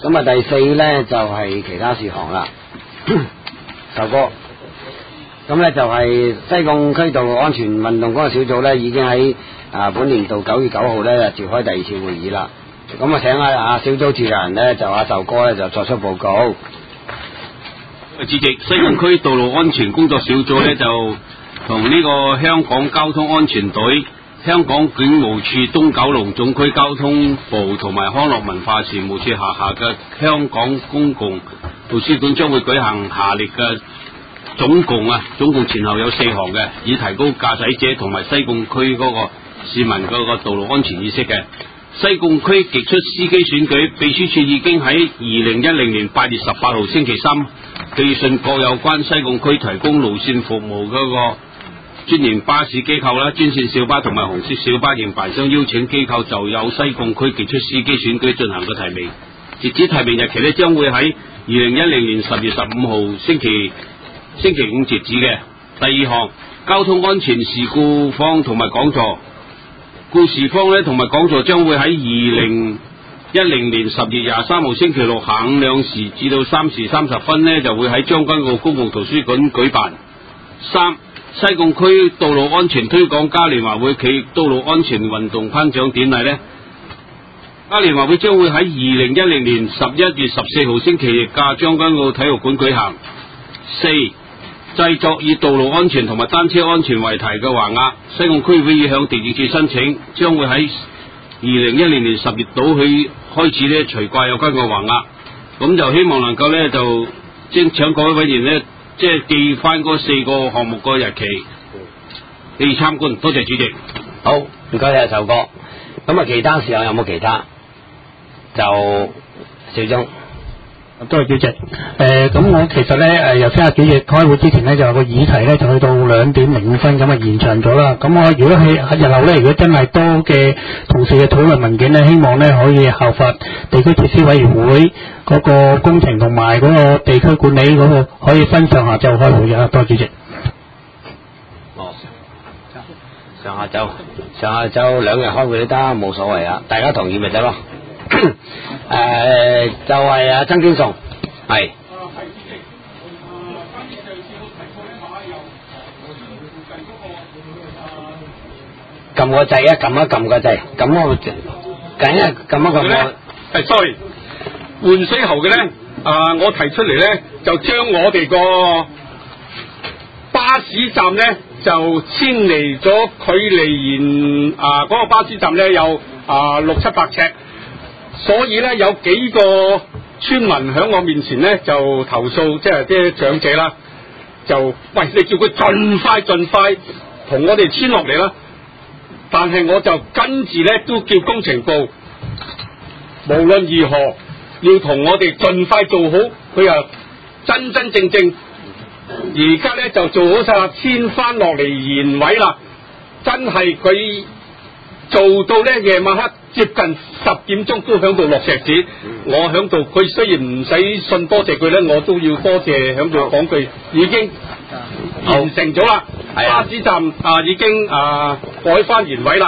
咁啊，第四咧就係其他事項啦。壽哥，咁咧就係西貢區道路安全運動嗰個小組咧，已經喺本年度9月9號咧召開第2次會議啦。咁啊，請阿小組召集人咧就阿壽哥咧就作出報告。 主席，西貢區道路安全工作小組咧就同呢個香港交通安全隊、香港警務處東九龍總區交通部同埋康樂文化事務處下嘅香港公共圖書館將會舉行下列嘅總共前後有4項嘅，以提高駕駛者同埋西貢區嗰個市民嗰個道路安全意識嘅。西貢區傑出司機選舉，秘書處已經喺2010年8月18號星期三寄信各有關西貢區提供路線服務嗰個專營巴士機構啦、專線小巴同埋紅色小巴營辦商邀請機構就有西貢區傑出司機選舉進行嘅提名，截止提名日期呢將會喺2010年10月15號星期五截止嘅。第2項，交通安全事故方同埋講座。故事方呢同埋講座將會喺2010年10月23號星期六下午2時至到3時30分呢就會喺將軍澳公共圖書館舉辦。3. 西貢區道路安全推廣嘉年華會暨道路安全運動頒獎典禮呢，嘉年華會將會喺2010年11月14號星期日加將軍澳體育館舉行。4. 製作以道路安全同埋單車安全為題嘅橫額，西貢區會議向地政處申請，將會喺2010年10月到去開始呢除掛有關嘅橫額。咁就希望能夠呢就請各位委員呢即係記翻嗰4個項目個日期嚟參觀。多謝主席。 好，唔該晒壽哥。咁啊，其他事項有冇其他？就小鐘。 多謝主席。咁我其實咧由聽日主席開會之前咧就有個議題咧就去到2點05分咁啊延長咗啦。咁我如果喺日後咧，如果真係多嘅同事嘅討論文件咧，希望咧可以效法地區設施委員會嗰個工程同埋嗰個地區管理嗰個可以分上下晝開會嘅。多謝主席。 上下晝2日開會都得，冇所謂啊，大家同意咪得咯。就係阿曾天松，係。撳個掣啊！撳個掣，撳我撳一個。 sorry， 換水喉嘅咧，我提出嚟咧，就將我哋個巴士站咧就遷離咗，距離嗰個巴士站咧有600-700尺。所以咧有幾個村民喺我面前咧就投訴，即係啲長者啦，就喂，你叫佢盡快同我哋遷落嚟啦。但係我就跟住咧都叫工程部無論如何要同我哋盡快做好，佢又真正而家咧就做好晒啦，遷翻落嚟原位啦。真係佢做到咧夜晚黑接近10點鐘都響度落石子，我響度，佢雖然唔使信多謝佢咧，我都要多謝響度講句，已經完成咗啦。巴士站已經改翻原位啦。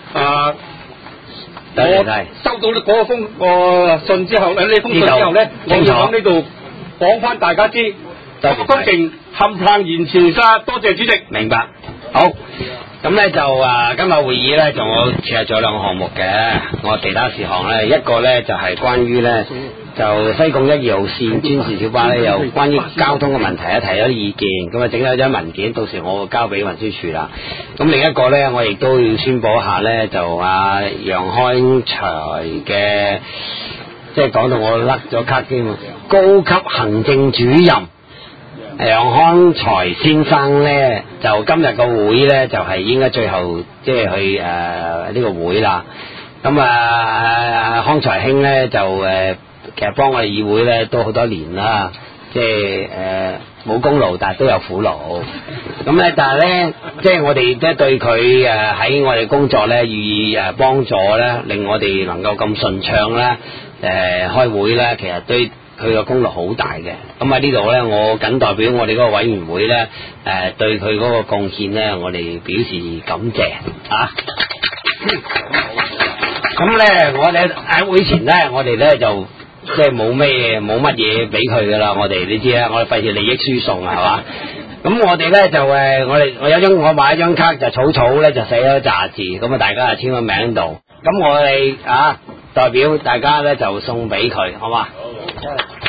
我收到嗰個封信之後，呢封信之後咧，我要喺呢度講翻大家知，工程冚唪唥完成晒，多謝主席。 明白。好。咁咧就今日會議咧，我設立咗2個項目嘅。我其他事項咧，一個咧就係關於咧就西貢1、2號線專線小巴咧，有關於交通嘅問題咧提咗啲意見，咁啊整咗張文件，到時我會交俾運輸署啦。咁另一個咧，我亦都要宣佈一下咧，就楊開財嘅，即係講到我甩咗卡添，高級行政主任。楊康財先生咧，就今日個會咧就係應該最後即係去呢個會啦。咁康財兄咧就其實幫我哋議會咧都好多年啦，即係冇功勞，但係都有苦勞。咁咧，但係咧，即係我哋即係對佢喺我哋工作咧予以幫助咧，令我哋能夠咁順暢咧開會咧，其實對佢個功勞好大嘅。咁喺呢度咧，我謹代表我哋嗰個委員會咧，對佢嗰個貢獻咧，我哋表示感謝啊！咁咧，我哋喺會前咧，我哋咧就即係冇乜嘢俾佢噶啦。我哋你知啦，我哋費事利益輸送係嘛。咁我哋咧就我買一張卡就草咧就寫咗紮字，咁啊大家就簽個名度。咁我哋代表大家咧就送俾佢，好嘛？好。